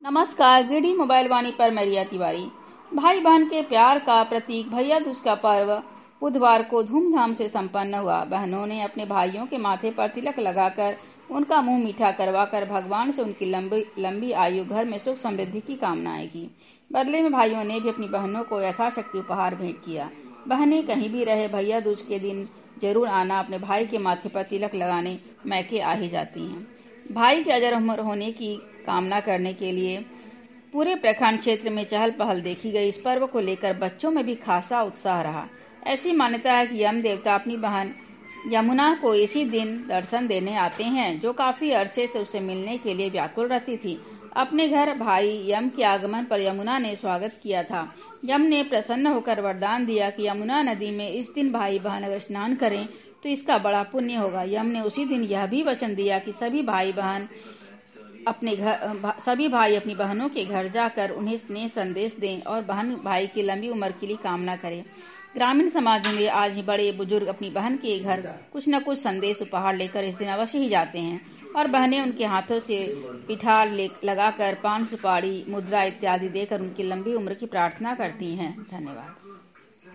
नमस्कार, गृहिणी मोबाइल वाणी पर मैं रिया तिवारी। भाई बहन के प्यार का प्रतीक भैया दूज का पर्व बुधवार को धूमधाम से संपन्न हुआ। बहनों ने अपने भाइयों के माथे पर तिलक लगाकर उनका मुंह मीठा करवाकर भगवान से उनकी लंबी आयु, घर में सुख समृद्धि की कामनाएं की। बदले में भाइयों ने भी अपनी बहनों को यथाशक्ति उपहार भेंट किया। बहनें कहीं भी रहे, भैया दूज के दिन जरूर आना अपने भाई के माथे पर तिलक लगाने मैके आ ही जाती हैं। भाई के अजर अमर होने की कामना करने के लिए पूरे प्रखंड क्षेत्र में चहल पहल देखी गई। इस पर्व को लेकर बच्चों में भी खासा उत्साह रहा। ऐसी मान्यता है कि यम देवता अपनी बहन यमुना को इसी दिन दर्शन देने आते हैं, जो काफी अरसे से उससे मिलने के लिए व्याकुल रहती थी। अपने घर भाई यम के आगमन पर यमुना ने स्वागत किया था। यम ने प्रसन्न होकर वरदान दिया कि यमुना नदी में इस दिन भाई बहन अगर स्नान करें तो इसका बड़ा पुण्य होगा। यम ने उसी दिन यह भी वचन दिया कि सभी भाई अपनी बहनों के घर जाकर उन्हें स्नेह संदेश दें और बहन भाई की लंबी उम्र के लिए कामना करें। ग्रामीण समाज में आज भी बड़े बुजुर्ग अपनी बहन के घर कुछ न कुछ संदेश उपहार लेकर इस दिन अवश्य ही जाते हैं और बहनें उनके हाथों से पिठार लगाकर पान सुपारी मुद्रा इत्यादि देकर उनकी लंबी उम्र की प्रार्थना करती हैं। धन्यवाद।